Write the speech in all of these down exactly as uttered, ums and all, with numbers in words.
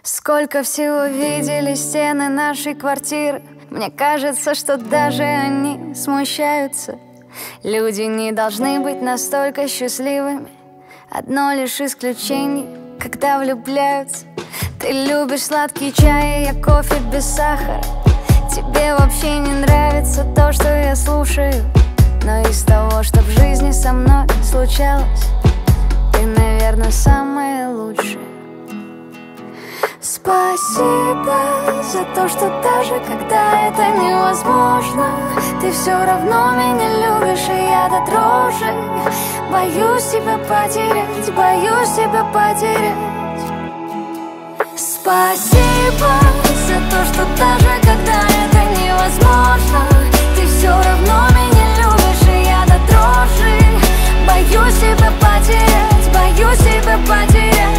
Сколько всего видели стены нашей квартиры. Мне кажется, что даже они смущаются. Люди не должны быть настолько счастливыми. Одно лишь исключение, когда влюбляются. Ты любишь сладкий чай, я кофе без сахара. Тебе вообще не нравится то, что я слушаю. Но из того, что в жизни со мной случалось, ты, наверное, самая лучшая. Спасибо за то, что даже когда это невозможно, ты все равно меня любишь, и я до дрожи боюсь тебя потерять, боюсь тебя потерять. Спасибо за то, что даже когда это невозможно, ты все равно меня любишь, и я до дрожи боюсь тебя потерять, боюсь тебя потерять.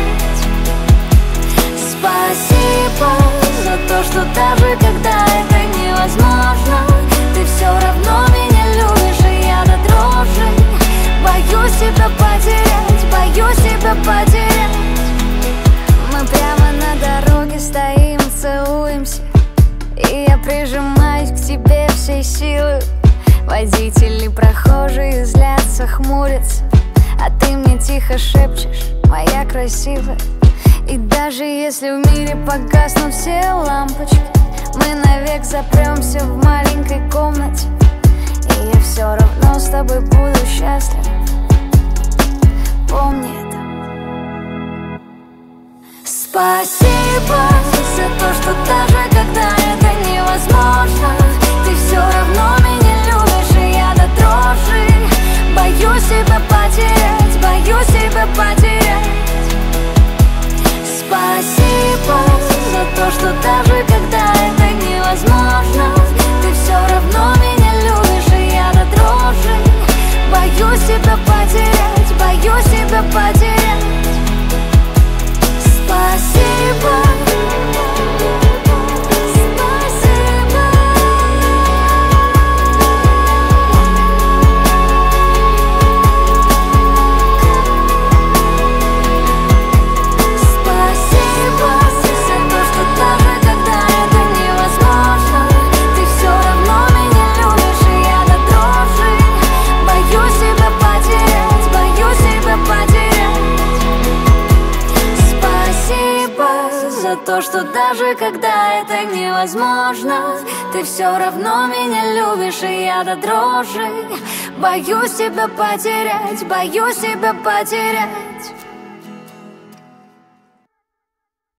Спасибо за то, что даже когда это невозможно, ты все равно меня любишь, и я до дрожи боюсь тебя потерять, боюсь тебя потерять. Мы прямо на дороге стоим, целуемся, и я прижимаюсь к тебе всей силой. Водители, прохожие злятся, хмурятся, а ты мне тихо шепчешь: моя красивая. И даже если в мире погаснут все лампочки, мы навек запремся в маленькой комнате, и я все равно с тобой буду счастлив. Помни это. Спасибо за то, что даже когда это невозможно, ты все равно меня любишь, и я до дрожи боюсь тебя потерять, боюсь тебя потерять. Спасибо за то, что даже когда это невозможно, ты все равно меня любишь, и я до дрожи боюсь тебя потерять, боюсь тебя потерять. Спасибо. То, что даже когда это невозможно, ты все равно меня любишь, и я до дрожи боюсь тебя потерять, боюсь тебя потерять.